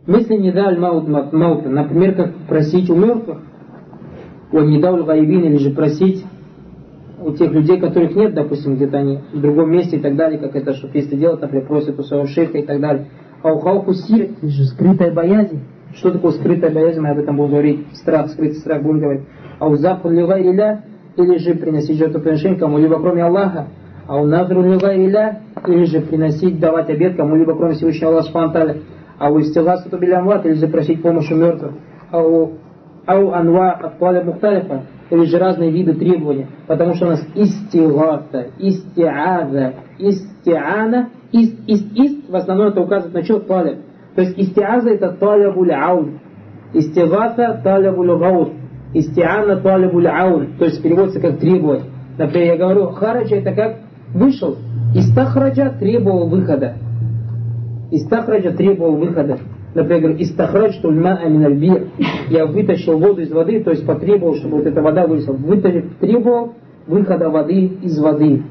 Мысли не дал маута, например, как просить у мертвых, не дал гайбин, или же просить у тех людей, которых нет, допустим, где-то они в другом месте и так далее, как это шуфисты делают, например, просят у своего шейха и так далее. А у хауфу сир, или же скрытая боязнь. Что такое скрытая боязнь, мы об этом будем говорить, страх, скрытый страх будем говорить. А у заху ливайриля, или же приносить жертвоприношение кому-либо кроме Аллаха. А у назру ливайриля, или же приносить, давать обет кому-либо кроме Всевышнего Аллаха Субхану. А у истигасу тубилямват, или же просить помощи мертвых. Ау анва атталя мухталифа, или же разные виды требования, потому что у нас истигата, истиаза, истиана, ист, в основном это указывает на что талиб. То есть истиаза это талябуль аун, истигата талябуль гаус, истиана талябуль аун, то есть переводится как требовать. Например, я говорю, хараджа это как вышел, истахраджа требовал выхода. Истахраджа требовал выхода. Например, говорю, истахраджту льмаа миналь бир. Я вытащил воду из воды, то есть потребовал, чтобы вот эта вода вышла. Требовал выхода воды из воды.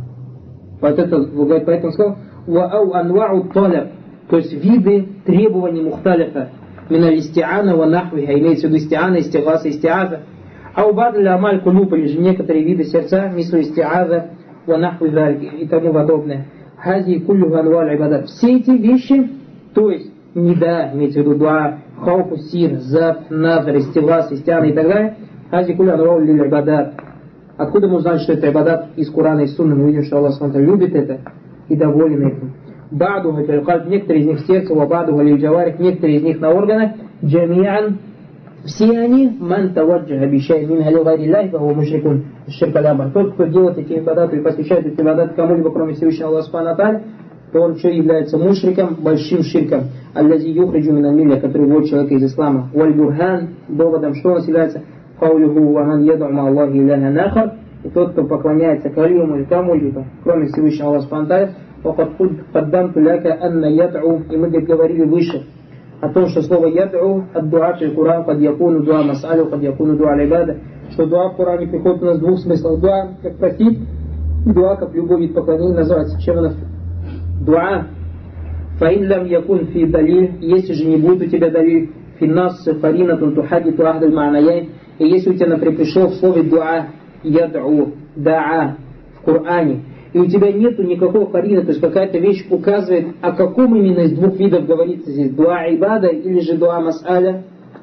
Поэтому сказал, ваау анвау таляб, то есть виды требований мухталифа. Миналь истиана ва нахвиха, имеется в виду истиана, истигаса, истиаза. Ау бадля амаль кулуб, или же некоторые виды сердца, мислу истиаза ва нахви и тому подобное. Хази куллю анваль ибадат. Все эти вещи, то есть нида, имеется в виду дуа, хауфу сир, зап, назар, истигас, истиана и так далее. Хази куллю анваль лиль ибадат. Откуда мы узнали, что это ибадат? Из Корана и Сунны мы видим, что Аллах Субхану любит это и доволен этим. Ба'духа фил-кальб, некоторые из них в сердце, ва ба'духа лил-джаварих, некоторые из них на органах, джами'ан, все они, ман таваджаха бишай мин али гайри лайф, ва мушрикун, ширк аль-амар. Тот, кто делает эти ибадаты и посвящает эти ибадаты кому-либо, кроме Всевышнего Аллаха Субхану ва Тааля, то он что является мушриком, большим ширком, аллази юхриджу мин аль-милля, который вводит человека из ислама. Валь-бурхан, доводом, что он является, каулюху ва ман яду ма Аллахи илляха нахар, и тот, кто поклоняется калиму или кому-либо, кроме Всевышнего Аллаха Субхану ва Тааля, «Паддамту ляка анна яд'у», и мы говорили выше о том, что слово яд'у от дуа в Коране под якуну дуа мас'алю, под якуну дуа аль-ибада, что дуа в Коране приходит у нас в двух смыслах. Дуа как просить, и дуа как любой вид поклонения называется. Чем она? Дуа. Фаин лям якун фи далиль, если же не будет у тебя далиль, финнас фаринатун тухадиту ахдаль ма'наяй, и если у тебя, например, пришло в слове дуа, яд'у, да'a в Коране, и у тебя нету никакого карина, то есть какая-то вещь указывает, о каком именно из двух видов говорится здесь, дуа ибада или же дуа мас'аля.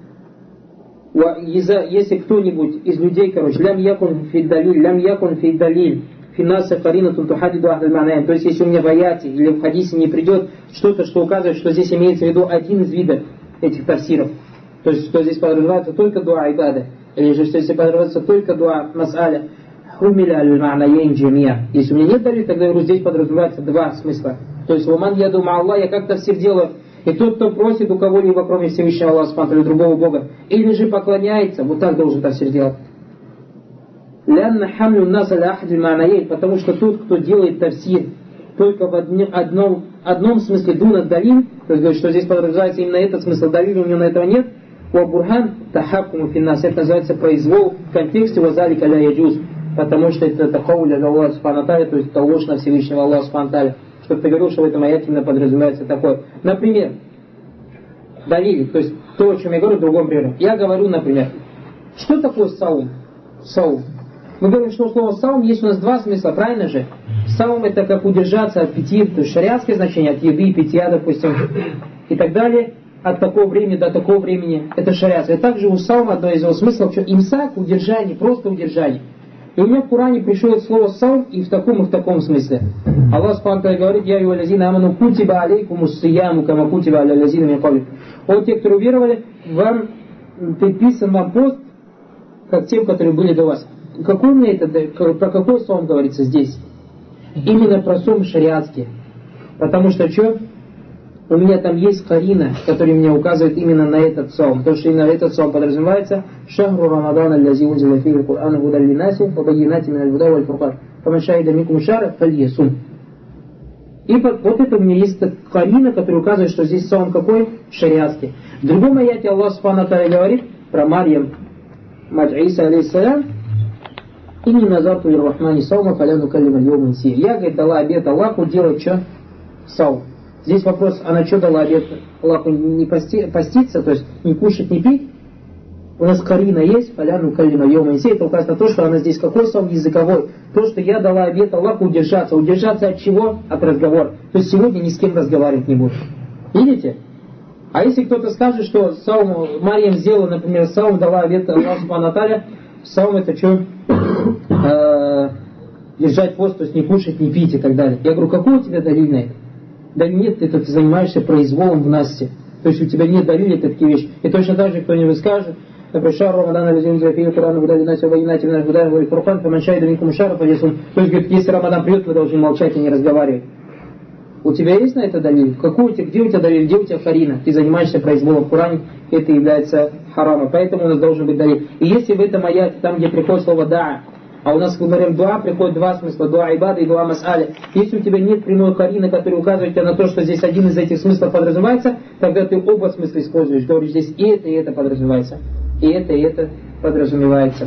Если кто-нибудь из людей, лям якун фи далиль, финнаса каринатун тухадиду ахдаль ма'наяй, то есть если у меня в аяте или в хадисе не придет что-то, что указывает, что здесь имеется в виду один из видов этих тафсиров, то есть что здесь подразумевается только дуа ибада, или же что здесь подразумевается только дуа мас'аля, если у меня нет далиль, тогда я говорю, здесь подразумевается два смысла. То есть, «Ваман яду ма Аллах», я как-то все делаю. И тот, кто просит у кого-либо, кроме Всевышнего Аллаха Субхану или другого Бога, или же поклоняется, вот так должен тафсир делать. Потому что тот, кто делает тафсир только в одном смысле дуна далиль, то есть говорит, что здесь подразумевается именно этот смысл, далиль у него на этого нет, бурхан тахаккуму финнас, это называется произвол в контексте вазалика ля яджуз. Потому что это хауля Аллаха Субхану Тааля, то есть это ложь на Всевышнего Аллаха Субхану Тааля. Чтобы ты говорил, что в этом аяте именно подразумевается такое. Например, далили, то есть то, о чем я говорю, в другом примере. Я говорю, например, что такое саум? Саум. Мы говорим, что слово саум есть у нас два смысла, правильно же? Саум это как удержаться от питья, то есть шариатское значение, от еды, питья, допустим, и так далее. От такого времени до такого времени, это шариатское. И также у саума одно из его смыслов, что имсак, удержание, просто удержание. И у меня в Коране пришло слово саум и в таком смысле. Аллах Субхану говорит: «Я ю алязина аману кутиба алейкуму ссияму кама кутиба аля лязина мин кабликум». Вот те, кто уверовали, вам предписан вам пост, как тем, которые были до вас. Какой мне это, про какой саум говорится здесь? Именно про саум шариатский. Потому что что? У меня там есть карина, который мне указывает именно на этот саум. Потому что именно этот саум подразумевается шахру рамадан аллази унзила фиhi кур'ана гудан линнаси ва баййинати миналь гуда валь фуркан. Фаман шахида минкум шара фальясум. И вот это у меня есть карина, который указывает, что здесь саум какой? Шариатский. В другом аяте Аллах Субхану Тааля говорит про Марьям, мать Иса алейхиссалям: «Инни назарту лир-рахмани саума фаля нукаллима аль-йаума инсия». Я, говорит, дала обет Аллаху делать что? Саум. Здесь вопрос, она что дала обет Аллаху не поститься, то есть не кушать, не пить? У нас карина есть, поляну калима йома инсей, это указано то, что она здесь какой сам языковой. То, что я дала обет Аллаху удержаться. Удержаться от чего? От разговора. То есть сегодня ни с кем разговаривать не буду. Видите? А если кто-то скажет, что саум, Марьям сделала, например, саум, дала обет Аллаху субхану ва тааля, саум это что? Держать пост, то есть не кушать, не пить и так далее. Я говорю, какой у тебя далиль на это? Да нет, ты занимаешься произволом в насте. То есть у тебя нет далиля, это такие вещи. И точно так же кто-нибудь скажет, например, шар Рамадан, то есть, говорит, если Рамадан придет, вы должны молчать и не разговаривать. У тебя есть на это далиль? Где у тебя далиль? Где у тебя харина? Ты занимаешься произволом в Коране, это является харамом. Поэтому у нас должен быть далиль. И если в этом аяте, там где приходит слово «да», а у нас, мы говорим, дуа, приходит два смысла, дуа ибада и дуа мас'аля. Если у тебя нет прямой карины, который указывает тебе на то, что здесь один из этих смыслов подразумевается, тогда ты оба смысла используешь. Говоришь, здесь и это подразумевается. И это подразумевается.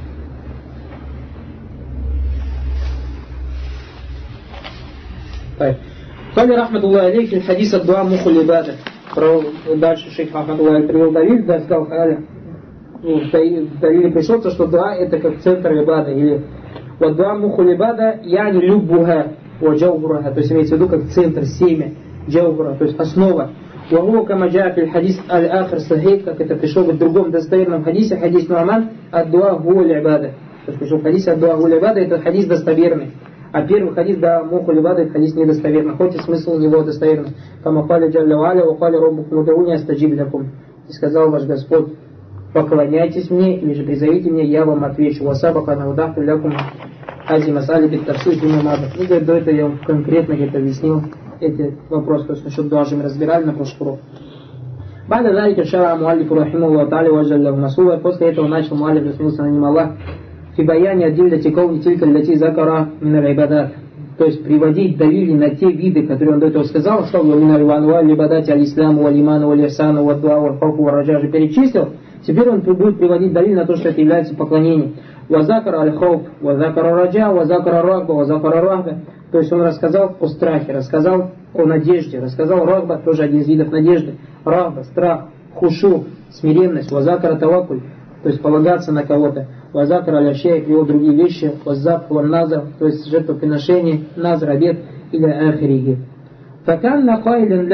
Кали рахматуллахи алейхи хадис ад дуа муху либада. Дальше шейх рахматуллахи привел далиль, да, сказал Халя. В далиле пришел, то, что дуа это как центр ибада. Или вот дуа муху либада яни любуха wa джаубураха. То есть имеется в виду как центр, семя, джаубура, то есть основа. وهو كما جاء في الحديث الآخر صحيح, как это пришло в другом достоверном хадисе, хадис Нуаман, ад-дуа гуа л'ибада. То есть пришел хадис ад-дуа гуа л'ибада, это хадис достоверный. А первый хадис да муху л'ибада, это хадис недостоверный, хоть и смысл у него достоверный. Кама кали джалля ва аля, ва кали роббукум уд'уни астаджиб лакум. И сказал ваш Господь, поклоняйтесь мне, или же призовите меня, я вам отвечу. Васабака на удахту лякум ази масали бит тавсир димамада. И говорит, до этого я вам конкретно объяснил эти вопросы, то есть насчет дуажи мы разбирали на прошлый урок. Бада залика шара муаллифу рахимахуллаху та'аля ва джалля насула. После этого начал муаллиф, рассмился на ним Аллах, фибаяни адилляти кауни тилька лати закара мин аль-ибадат. То есть приводить далили на те виды, которые он до этого сказал, что мин аль-ибадати аль-исламу, аль-иману, аль-ихсану, ва-дуа, ва-хауфу, ва-раджа же перечислил. Теперь он будет приводить далили на то, что это является поклонением. Вазакара аль-хауф, вазакара раджа, вазакара рахба, вазакара рахба. То есть он рассказал о страхе, рассказал о надежде, рассказал рахба, тоже один из видов надежды. Рахба, страх, хушу, смиренность, вазакара тавакуль, то есть полагаться на кого-то. Вазакара алящая, привел другие вещи, вазаб, ванназар, то есть жертвоприношение, назр, обед или ахириги. Факанна кайлен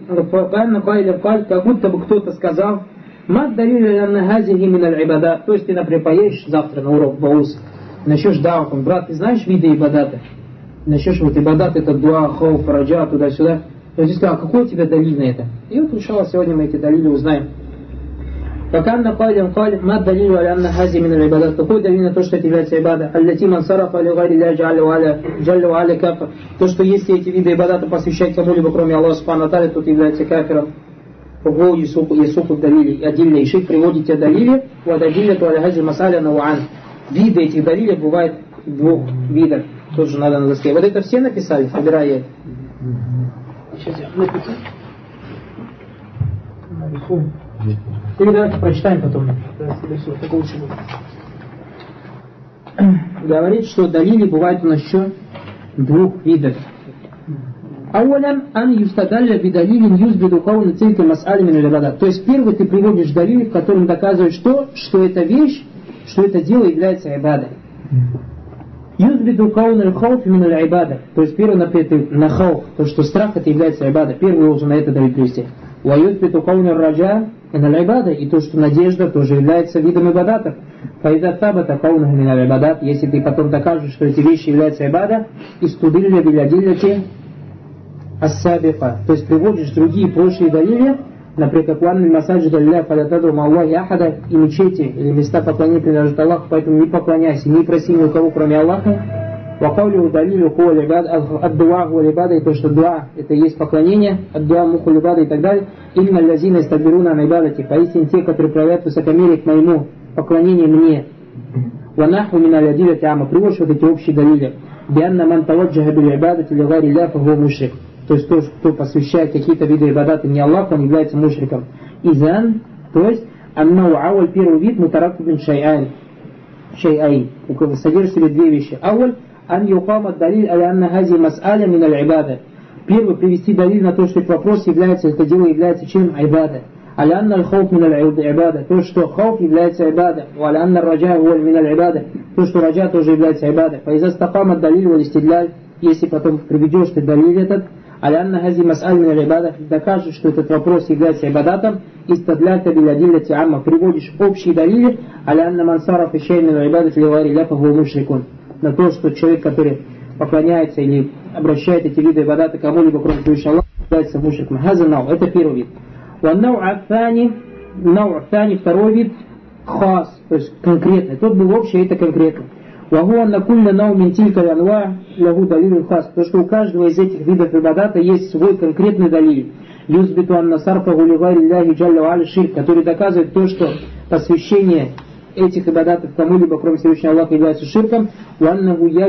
каль, как будто бы кто-то сказал, мад далили аннахазихи мин аль-ибада. То есть ты, например, поедешь завтра на урок баус, начнешь даваком, брат, ты знаешь виды ибадата? Начнешь вот ибадат, это дуа, хауф, раджа, туда-сюда. Я здесь сказал, какой у тебя далиль на это? И вот, иншаллах, сегодня мы эти далили узнаем. Факанна кайлен каль, мад далили аннахази мин аль-ибадат. Какой далиль на то, что это является ибада? Аллати ман сарафа ли гайри ля джаллю аля кафр. То, что если эти виды ибадата посвящать кому-либо, кроме Аллаха субхану ва тааля, тут является кафиром. Фугу ясуку далили. Адилля ишик приводит те далили, вад адилля туаляхази масаля науан. Виды этих далилей бывает двух видов. Тоже надо на доске. Вот это все написали, собирая это. Сейчас я напишу. Нарисуем. Или давайте прочитаем потом. Так лучше будет. Говорит, что далили бывает у нас еще двух видов. Ауалян ан юстадалля бидалилин юзбиду кауна цилька мас'али мин аль-ибадат. То есть первый ты приводишь далили, в котором доказываешь что эта вещь, что это дело является ибадой. Юзбиду кауна аль-хауф мин аль-ибада. То есть первый на хауф, то что страх это является ибада. Первый должен на это далиль привести. Ва юзбиду кауна аль-раджа мин аль-ибада. И то, что надежда тоже является видом ибадатов. Фаида табата кауна мин аль-ибадат. Если ты потом докажешь, что эти вещи являются ибада, истудилля билядилляти ас-сабика. То есть приводишь другие прошлые далили, например, как ванны масаджид алля фалятаду маллахи ахада, и мечети или места поклонения принадлежат Аллаху, поэтому не поклоняйся, не проси ни у кого, кроме Аллаха. Вакаулю далилю хуа либад ад-дуа хуа либада, и то, что дуа это есть поклонение, ад-дуа муху либада и так далее. Инна лязина истабируна на ибадати, поистине те, которые проявляют высокомерие к моему поклонению мне. Ванаху мина лядиля тяма, приводишь вот эти общие далили. Бианна ман таваджаха бил ибадати лигари ля фаху мушрик. То есть тот, кто посвящает какие-то виды ибадата не Аллаху, он является мушриком. Изан, то есть аннау ауаль, первый вид, мутаракку бин шай'айн, содержит в себе две вещи. Ауаль, ан юкама далиль аля анна хази мас'аля мин аль-ибада. Первый, привести далиль на то, что этот вопрос является, это дело является чем? Айбада. Алянна аль-хауф мин аль-айбада. То, что хауф является айбада. Алянна раджа мин аль-айбада. То, что раджа тоже является айбада. Фаиза стакама далиль валь истидляль. Если потом приведешь ты далиль этот, алянна хази мас'аль мин аль-айбада, докажешь, что этот вопрос является айбадатом, истадляльта билядилляти амма. Приводишь общие далили, алянна мансара фишей мин аль-айбада филивари ляфа гу мушрикун. На то, что человек, который поклоняется или обращает эти виды айбадата кому-либо, кроме Всевышнего Аллаха, является мушриком. Это первый вид. Второй вид хас, то есть конкретный. Тот был общий, это конкретно. То, что у каждого из этих видов ибадата есть свой конкретный далиль, который доказывает то, что посвящение этих ибадатов кому-либо, кроме Всевышнего Аллаха, является ширком, и то,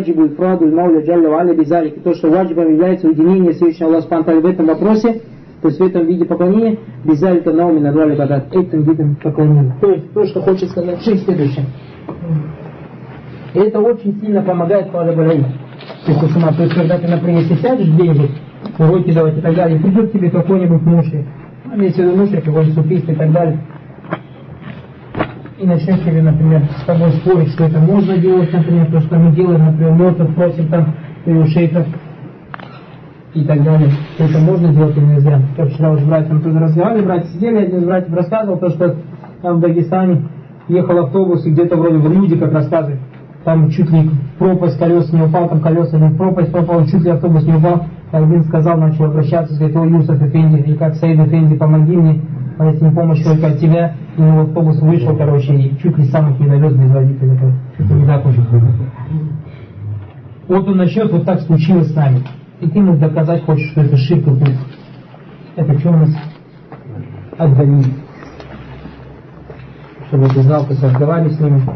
что ваджибом является уединение Всевышнего Аллаха в этом вопросе, то есть в этом виде поклонения, безалика науми назвали бадат, этим видом поклонения. То есть то, что хочет сказать шейх следующее. И это очень сильно помогает талаб-аль-илм. То есть, когда ты, например, если сядешь где-нибудь, уроки давать и так далее, придет к тебе какой-нибудь мушрик, если вы мушрик, какой-нибудь суфист и так далее, и начнет тебе, например, с тобой спорить, что это можно делать, например, то, что мы делаем, например, мертвых просим там, или у шейхов, и так далее, что это можно делать или нельзя. Как вчера уже братьям тоже разговаривали, братья сидели, один из братьев рассказывал, то, что там в Дагестане ехал автобус, и где-то вроде бы люди, как рассказывают, там чуть ли пропасть, колес не упал, там колеса не в пропасть попал, чуть ли автобус не упал. Один сказал, начал обращаться, говорит: о, Юсуф Эфенди, и как Саид Эфенди, помоги мне, а если не помощь только от тебя. И его автобус вышел, короче, и чуть ли сам их не довез без водителя. Чуть ли не так уже. Вот он начнет, вот так случилось с нами. И ты ему доказать хочешь, что это ширк и куфр. Это что у нас? Отдалили. Чтобы ты знал, как разговаривали с ними.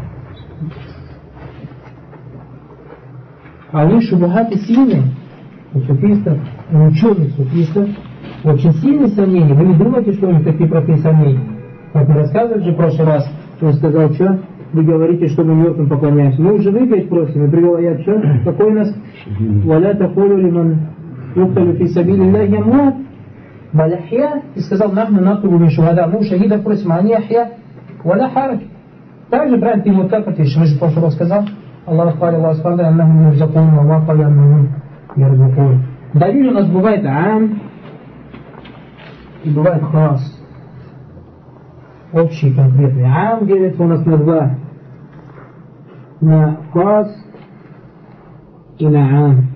А они шубахаты сильные, у суфистов, у ученых суфистов, очень сильные сомнения. Вы не думаете, что у них такие простые сомнения? Как мы рассказывали же в прошлый раз, что он сказал, что вы говорите, что мы мертвым поклоняемся. Мы уже выпить просим, и привел аят, что? Какой у нас? Валя тахулю лиман юкталю фи сабилилляхи амват баль ахья. И сказал, нахну нактубу мин шухада. Мы у шахидов просим, а они ахья. Валя харак. Также, правильно, ты ему вот так ответишь. Мы же в прошлый раз сказал. Аллах хвалил, Аллах сказал, аннахум юрзакун, Аллах хвалил, аннахум юрзакун. Далиль у нас бывает ам и бывает хас. Общий конкретный. Ам делится у нас на два. На хас и на ам.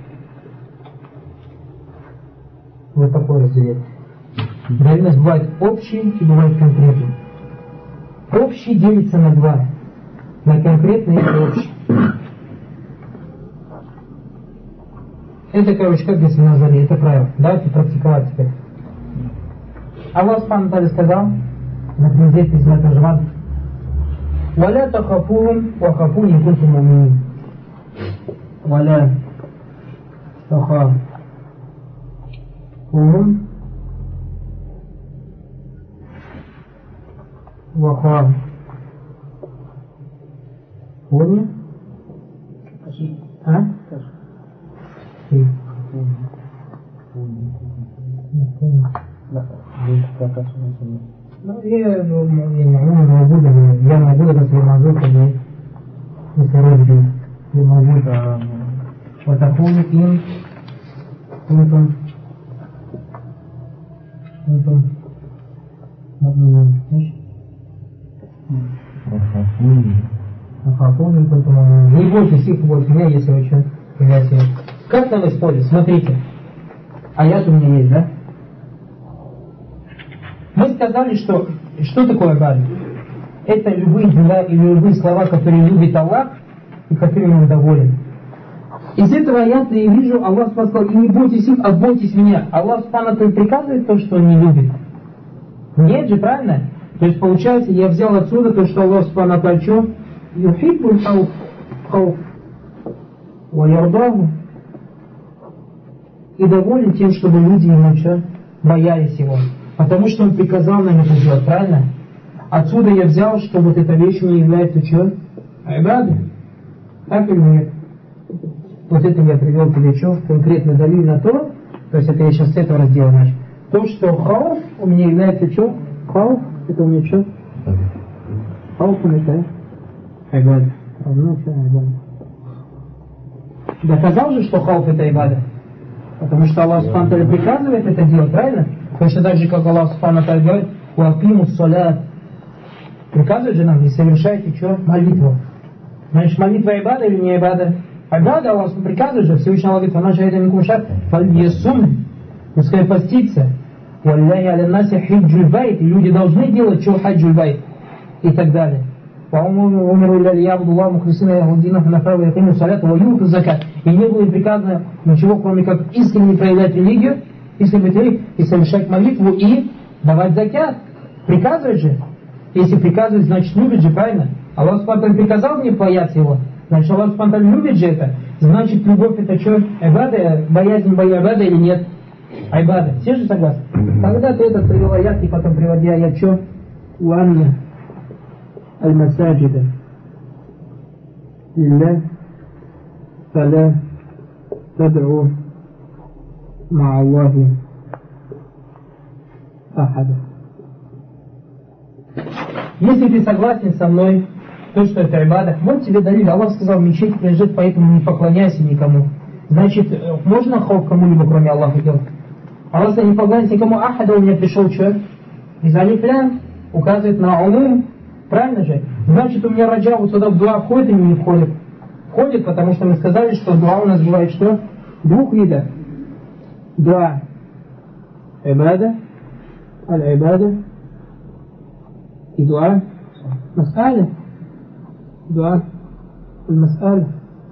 Вот такое разделение. Далиль у нас бывает общий и бывает конкретный. Общий делится на два. На конкретный и общий. Это, короче, как здесь назвали, это правило. Давайте практиковать теперь. Аллах Субхану Тааля сказал, например, здесь из Таджман: «Валя тахафун ва хафун ин кунтум муминин». «Валя тахафун ва хафун». Понял? А? Ну, я могу даже мазука не сородить. Я могу вот такую им кунтум муминин. Не бойтесь их больше меня, если вы что являетесь. Как нам использовать? Смотрите. Аят у меня есть, да? Мы сказали, что такое бади? Это любые дела или любые слова, которые любит Аллах и которыми Он доволен. Из этого аята я вижу, Аллах сказал: и не бойтесь их, а бойтесь меня. Аллах приказывает то, что Он не любит. Нет же, правильно? То есть получается, я взял отсюда то, что Аллах что? Юхиббуль хауф ва ярдаху. И доволен тем, чтобы люди ему что? Боялись его. Потому что он приказал нам это делать, правильно? Отсюда я взял, что вот эта вещь не является что? Айбадой. Так или нет? Вот это я привел тебе что? Конкретно далиль на то, То есть это я сейчас с этого раздела начал. То, что хауф у меня является что? Хауф, это у меня что? Хауф у меня это айбада. Равно все айбада. Доказал же, что хауф это айбада? Потому что Аллах Субхану ва Тааля приказывает это делать, правильно? Точно так же, как Аллах Субхану ва Тааля говорит, «Уакиму ссалят». Приказывает же нам, не совершайте что? Молитву. Значит, молитва айбада или не айбада? Айбада, Аллах приказывает же, Всевышний Аллах говорит, «Фаман шахида минкум шахр, фальясум». Пускай постится. «Валляхи аля наси хиджуль байт». И люди должны делать что хаджуль байт. И так далее. И не было приказано ничего, кроме как искренне проявлять религию, и совершать молитву и давать закят. Приказывает же. Если приказывает, значит любит же, правильно? Аллах Субхану приказал мне бояться его. Значит, Аллах Субхану любит же это. Значит, любовь это что? Айбада, боязнь айбада или нет? Айбада. Все же согласны? Когда ты этот привел аят, и потом приводи аят что? Уанна аль-масаджида лилля фаля тад'у ма'a Аллахи ахада. Если ты согласен со мной, то, что это айбада, вот тебе далиль. Аллах сказал, мечеть принадлежит, поэтому не поклоняйся никому. Значит, можно хауф кому-либо, кроме Аллаха, делать? Аллах сказал, не поклоняйся никому, ахада, у меня пришел человек. Из алиф-лям указывает на умум, правильно же? Значит, у меня раджа вот сюда в дуа входит или не входит? Входит, потому что мы сказали, что дуа у нас бывает что? Двух видов. Дуа айбада, аль-айбада, и дуа мас'аля. Дуа аль-мас'аля.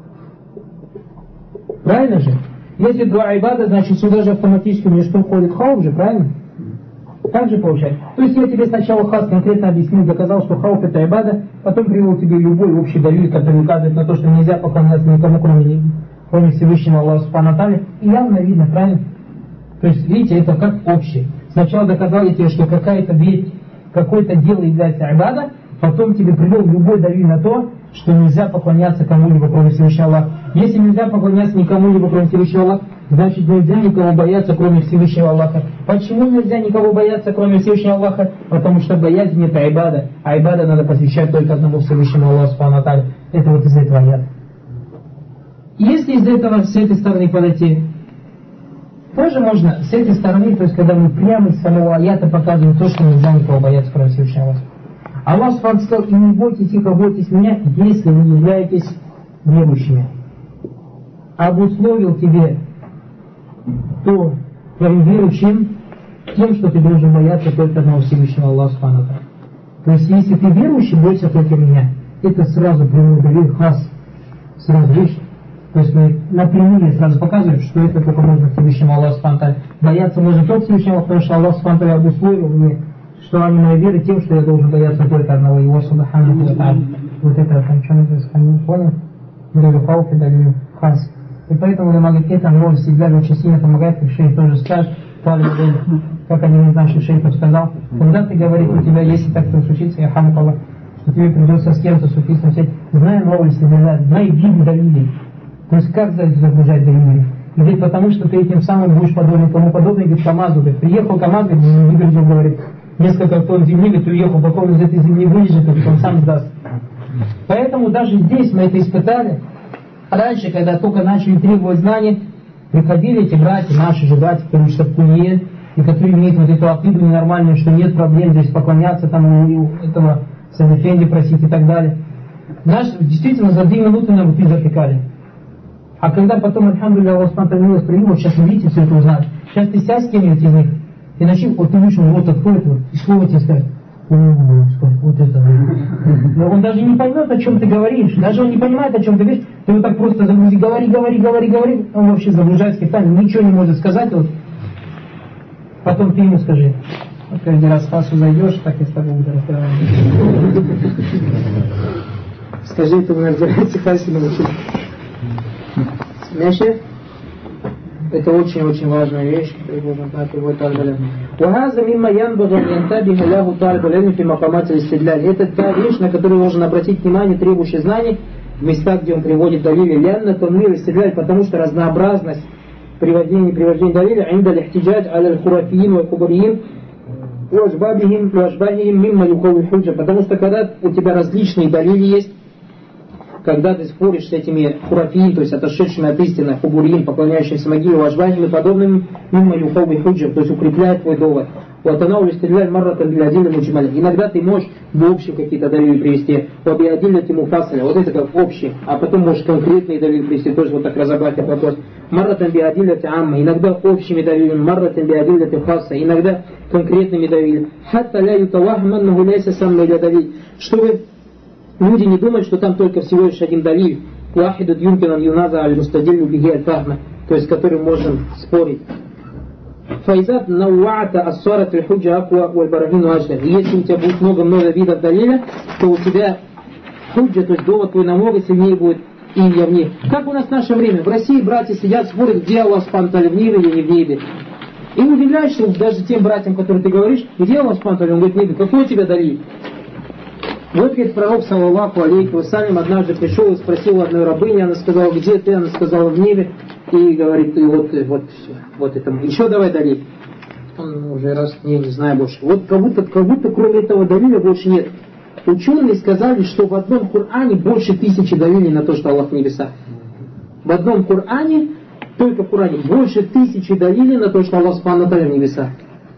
Правильно же? Если дуа айбада, значит сюда же автоматически мне что входит? Хауф же, правильно? Так же получается. То есть я тебе сначала хас конкретно объяснил, доказал, что хауф это айбада, потом привел тебе любой общий далиль, который указывает на то, что нельзя поклоняться никому, кроме Всевышнего Аллаха Субхану ва Тааля. И явно видно, правильно? То есть, видите, это как общее. Сначала доказал я тебе, что какое-то дело является айбада, потом тебе привел любой далиль на то, что нельзя поклоняться кому-либо, кроме Всевышнего Аллаха. Если нельзя поклоняться никому-либо, кроме Всевышнего Аллаха, значит нельзя никого бояться, кроме Всевышнего Аллаха. Почему нельзя никого бояться, кроме Всевышнего Аллаха? Потому что боязнь это айбада. А айбада надо посвящать только одному Всевышнему Аллаху Субхану ва Тааля. Это вот из этого аята. Если из этого, с этой стороны подойти, тоже можно с этой стороны, то есть когда мы прямо из самого аята показываем то, что нельзя никого бояться, кроме Всевышнего Аллаха. Аллах Субхану сказал, и не бойтесь их, а бойтесь меня, если вы являетесь верующими. Обусловил тебе то твоим верующим тем, что ты должен бояться только одного Всевышнего Аллаха Субхану ва Тааля. То есть, если ты верующий, бойся только меня. Это сразу прямой далиль хас. Сразу, видишь? То есть мы напрямую сразу показываем, что это только можно Всевышнему Аллаху Субхану ва Тааля. Бояться можно только Всевышнего, потому что Аллах Субхану ва Тааля обусловил мне, что они мои веры тем, что я должен бояться только одного его Субхану ва Тааля. Вот это окончание происходит. Понял? Далиль хауф и далиль хас. И поэтому я могу это может всегда очень сильно помогает, как шейх тоже скажет, как один из наших шейхов сказал, когда ты говоришь, у тебя если так случится, я хаму Аллах, что тебе придется с кем-то суфистом сидеть, знай новости, знай виды далилей. То есть как загружать далилей? Говорит, потому что ты этим самым будешь подобен тому подобное, говорит, КамАЗу, говорит, приехал КамАЗ, говорит, несколько тонн земли, говорит, уехал, потом из этой земли вылежит, он сам сдаст. Поэтому даже здесь мы это испытали. Раньше, когда только начали требовать знаний, приходили эти братья, наши же братья, которые что в Кунье, и которые имеют вот эту акиду ненормальную, что нет проблем здесь поклоняться, там у этого Салифенди просить и так далее. Наши действительно за 2 минуты нам руки запекали. А когда потом, альхамдулилля, Аллах милость привел, вот сейчас вы видите все это узнать. Сейчас ты сядь с кем-нибудь из них, и начни, вот ты видишь, он рот откроет, вот, и слово тебе скажет. Вот это. Но он даже не поймет, о чем ты говоришь. Даже он не понимает, о чем ты говоришь. Ты вот так просто загрузи, говори. Он вообще загружается в китане, ничего не может сказать. Вот. Потом ты ему скажи. Вот каждый раз в хасу зайдешь, так и с тобой буду разговаривать. Скажи, ты мне разбираешься хасе научить. Смеши? Это очень-очень важная вещь, которую должен знать любой талиб аль-илм. وهذا مما ينبغي أن ينتبه له طالب العلم في مقامات الاستدلال. Это та вещь, на которую должен обратить внимание требующий знаний в местах, где он приводит далили. لأن تنوير الاستدلال, потому что разнообразность привождение далиля, عند الاحتجاج على الخرافيين والقبوريين وأشباههم مما يقوي الحجة. Потому что когда у тебя различные далили есть, когда ты споришь с этими хурафиин, то есть отошедшими от истины, хубурин, поклоняющимся могиле, вajбахим и подобными, мимма юхауби худжа, то есть укрепляет твой довод. Ватанау стреляй марратан билядилля муджмаля. Иногда ты можешь в общем какие-то далили привести, вабиадилля тиму фасаля, вот это как общий, а потом можешь конкретные далили привести, тоже вот так разобрать этот вопрос. Марратан биадилля амма, иногда общими далилями, марратан биадилля фаса, иногда конкретными далилями. Хатта ля ютавахам аннаху ляйса самма иля далиль. Чтобы люди не думают, что там только всего лишь один далиль, вахидут юмкинан юназа аль-мустадиллю биги аль-фахма, то есть с которым можем спорить. Файзат науата ассарат аль-худжа аква валь-барахину ажда. Если у тебя будет много видов далиля, то у тебя худжа, то есть довод твой намного сильнее будет и явнее. Как у нас в наше время? В России братья сидят, спорят, где Аллах спантали, в небе или не в небе. И удивляешься даже тем братьям, которым ты говоришь, где Аллах спантали, он говорит, в небе, какой у тебя далиль? Вот, говорит, пророк, саллаллаху алейхи вассалям, однажды пришел и спросил у одной рабыни, она сказала, где ты? Она сказала, в небе. И говорит, и вот это. Еще давай далиль. Он уже раз, не знаю больше. Вот как будто кроме этого далиля больше нет. Ученые сказали, что в одном Коране больше 1000 далилей на то, что Аллах в небесах. В одном Коране, только в Коране, больше 1000 далилей на то, что Аллах субхану ва тааля в небесах.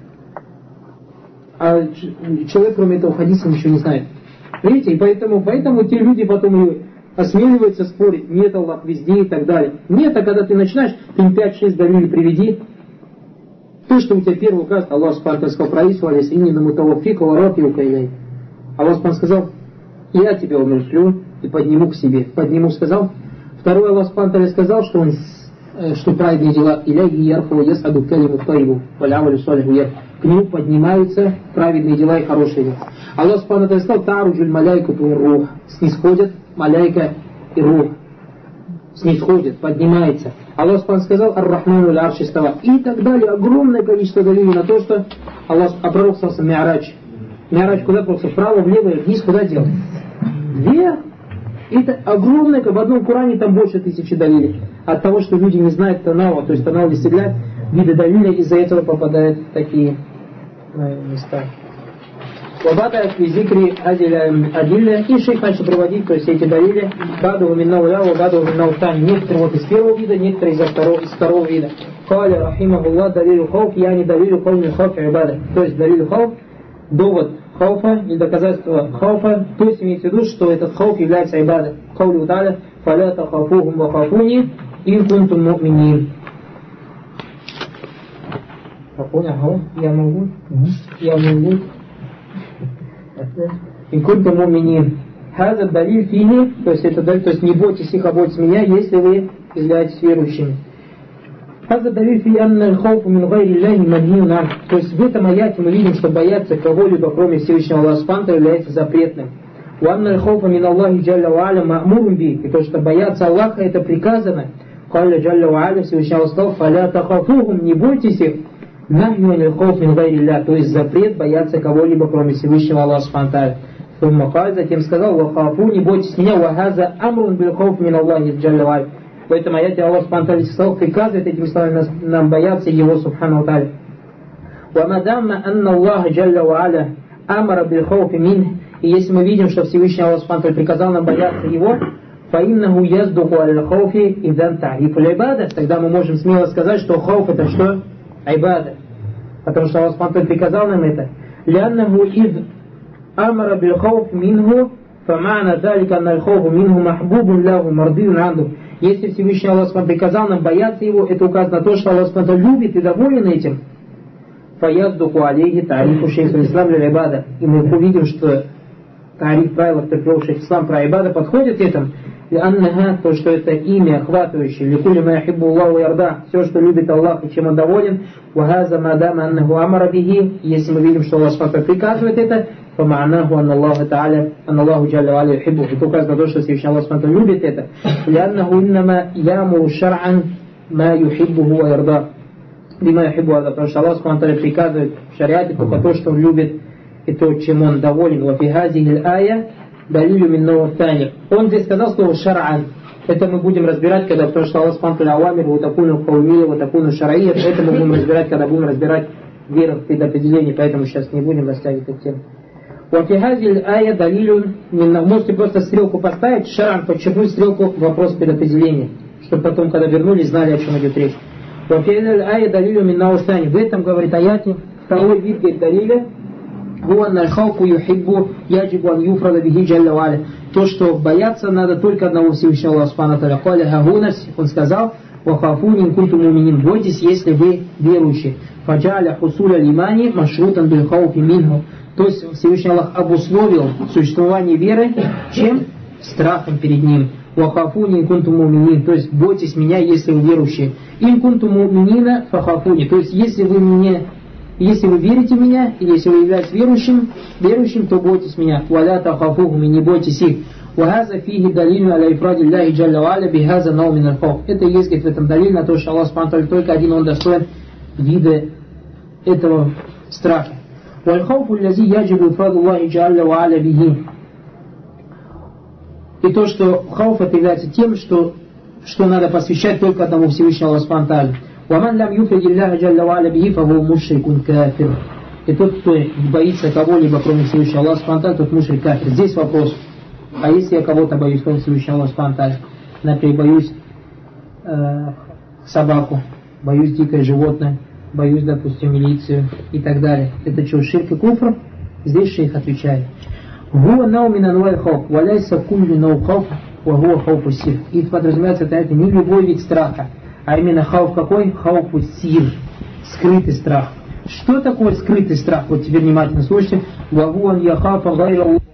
А человек, кроме этого хадиса, ничего не знает. Видите, и поэтому те люди потом и осмеливаются спорить, нет Аллах везде и так далее. Нет, а когда ты начинаешь, ты 5-6 далилей приведи. То, что у тебя первый указ, Аллах сказал, происвались именно мутаваффика варафи укайляй. Аллах сказал, я тебя умершлю и подниму к себе. Подниму, сказал. Второй Аллах сказал, что праведные дела иляхи ярфу ясаду калиму тайбу валямалю салиху ярфу. К нему поднимаются праведные дела и хорошие дела. Аллах сказал, таруджуль маляйкату и рух. Снисходят маляйка и рух. Снисходит, поднимается. Аллах сказал, ар-рахману аль-арши става. И так далее. Огромное количество далилей на то, что Аллах пророксался ми'раджь. Ми'раджь куда просто? Вправо, влево, вниз, куда делать? Вверх. Это огромное, в одном Коране там больше 1000 далилей. От того, что люди не знают танава, то есть танав действительно виды далиля, из-за этого попадают в такие места. Вабада физикри адилля, и шейх начал проводить, то есть эти далили, баду миннау ляу, баду миннау тань, некоторые вот из первого вида, некоторые из второго вида. Каля рахимахуллах далилю хауф, я не далилю кауми хауф ибада. То есть далилю хауф, довод хауфа или доказательство хауфа, то есть имеется в виду, что этот хауф является ибадой. Каулю та'аля, фаля тахафухум ва хафуни, ин кунтум му'минин. Понял? Я могу. И кунтум му'минин. Хаза далиль фини, то есть это далиль, то есть не бойтесь их, а бойтесь меня, если вы являетесь верующими. Хаза далиль фи анна хауфу мин гайри ляхи маднин ан. То есть в этом аяте мы видим, что бояться кого-либо, кроме Всевышнего Аллаха Субхану является запретным. Уанна хауфа мин Аллахи джалля ва аля ма'мурун би. И то, что бояться Аллаха, это приказано. Калля джалля ва аля, Всевышний Аллах сказал, фаля тахафухум, не бойтесь их. Нахью анил хауф мин гайри ля. То есть запрет бояться кого-либо, кроме Всевышнего Аллаха Субхану. Затем сказал, ва хафу, не бойтесь меня, ва хаза амрун бил хауф мин Аллахи джалля ва аля. В этом аяте Аллах Субхану сказал, приказывает этими словами нам бояться Его Субхану Тааля. وَمَدَامَ أَنَّ اللَّهَ جَلَّ وَعَلَى أَمَرَ بِالْخَوْفِ مِنْهِ. И если мы видим, что Всевышний Аллах Субхану Тааля приказал нам бояться Его, فَإِنَّهُ يَصْدُقُ عَلَى الْخَوْفِ إِذًا تَعْرِفُ الْعِبَادَةِ. Тогда мы можем смело сказать, что хауф это что? Айбада. Потому что Аллах Субхану Тааля приказал нам это. لِأَنَّهُ إِذْ أَمَرَ بِالْخَوْفِ مِنْهُ فَمَعْنَى ذَلِكَ أَنَّ الْخَوْفُ مِنْهُ مَحْبُوبٌ لَهُ مَرْضِيٌّ عَنْهُ. Если Всевышний Аллах приказал нам бояться Его, это указано на то, что Аллах любит и доволен этим. Фаяздуху алейхи тарифу шейх ислам ля ибада. И мы увидим, что тариф правила, который привел шейх ислам про ибада, подходит этому. Аннага, то, что это имя охватывающее, ликули ма яхиббу Аллаху ярда, все, что любит Аллах и чем он доволен, вахаза мадама аннаху амара бихи, если мы видим, что Аллах приказывает это, фама'наху анна Аллаху та'аля, анна Аллаху джалля ва аля юхиббу, это указано на то, что Всевышний Аллах любит это, ляннаху иннама ямуру шар'ан ма юхиббуху ва ярда, бима юхиббу ва ярда, потому что Аллах приказывает в шариате только то, что он любит и то, чем он доволен. Ва фи хазихи аль-ая далилю мин нау тани. Он здесь сказал слово шар'ан. Это мы будем разбирать, когда, потому что Аллах Субхану Ауамир, ватакуну каумия, ватакуну шараия, это мы будем разбирать, когда будем разбирать веру в предопределение, поэтому сейчас не будем растягивать эту тему. Вафихазиль ая далилю, можете просто стрелку поставить, шаран, подчеркнуть стрелку, вопрос предопределения, чтобы потом, когда вернулись, знали, о чем идет речь. Вафихазиль ая далилю минна устани. В этом, говорит аяти, второй вид далиля, то, что бояться надо только одного Всевышнего Аллаха Субхану ва Тааля. Он сказал, «Вахафунин кунтум муминин», бойтесь, если вы верующие. «Фаджаля хусуля лимани машрутан биль хауфи минху». То есть Всевышний Аллах обусловил существование веры чем? Страхом перед ним. «Вахафунин кунтум муминин», то есть бойтесь меня, если вы верующие. «Ин кунтум муминина фахафуни», то есть если вы верите в меня, и если вы являетесь верующим, то бойтесь меня. «Валя тахафухуми», не бойтесь их. «Вахаза фиги далилю аля ифради Аллахи джалля ва аля бихаза нау миналь хауф». Это и есть, говорит, в этом далиль на то, что Аллах Субхану ва Тааля только один, он достоин вида этого страха. «Валь хауфу лази яджибу ифраду Аллахи джалля ва аля бихи». И то, что хауф, это является тем, что надо посвящать только одному Всевышнему Аллаху Субхану ва Тааля. وَمَنْ لَمْ يُفْرِدِ اللَّهَ جَلَّ وَعَلَى بِهِ فَهُوَ مُشْرِكٌ كَافِرٌ. И тот, кто боится кого-либо, кроме Всевышнего Аллаха Субхану ва Тааля, тот мушрик кафир. Здесь вопрос, а если я кого-то боюсь, кроме Всевышнего Аллаха Субхану ва Тааля, например, боюсь собаку, боюсь дикое животное, боюсь, допустим, милицию и так далее. Это что, ширк и куфр? Здесь шейх отвечает. «Гуа нау мин анваль хауф, валяйса кулли нау хауф, ва гуа хауфу сир». И подразумевается это не любой вид страха, а именно хауф какой? Хауфу сир, скрытый страх. Что такое скрытый страх? Вот теперь внимательно слушайте. «Ва гуа яхафа гайра